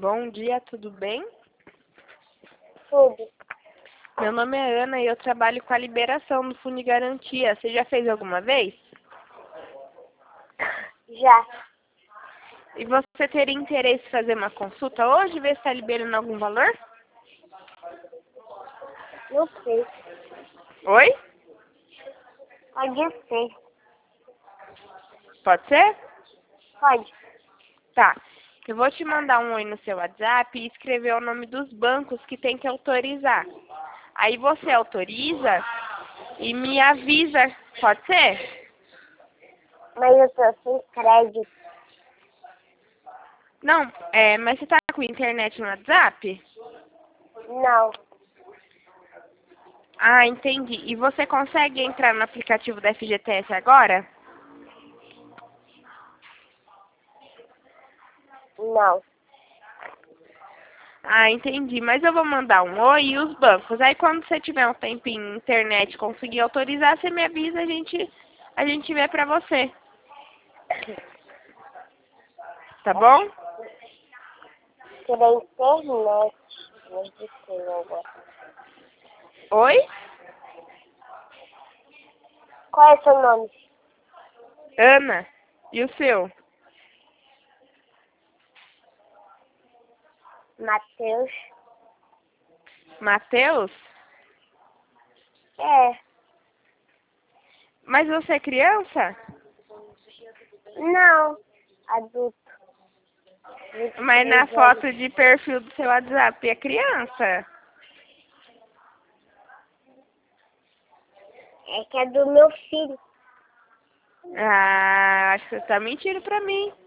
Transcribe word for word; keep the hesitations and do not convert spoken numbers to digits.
Bom dia, tudo bem? Tudo. Meu nome é Ana e eu trabalho com a liberação do Fundo de Garantia. Você já fez alguma vez? Já. E você teria interesse em fazer uma consulta hoje, ver se está liberando algum valor? Não sei. Oi? Pode ser. Pode ser? Pode. Tá. Eu vou te mandar um oi no seu WhatsApp e escrever o nome dos bancos que tem que autorizar. Aí você autoriza e me avisa. Pode ser? Mas eu tô sem crédito. Não, é, mas você tá com internet no WhatsApp? Não. Ah, entendi. E você consegue entrar no aplicativo da F G T S agora? Não. Ah, entendi. Mas eu vou mandar um oi e os bancos. Aí quando você tiver um tempinho na internet e conseguir autorizar, você me avisa, a gente, a gente vê pra você. Tá bom? Tirei internet. Mas de quem agora? Oi? Qual é seu nome? Ana. E o seu? Matheus. Matheus? É. Mas você é criança? Não. Adulto. Mas na vinte e três anos. foto de perfil do seu WhatsApp é criança? É que é do meu filho. Ah, acho que você tá mentindo pra mim.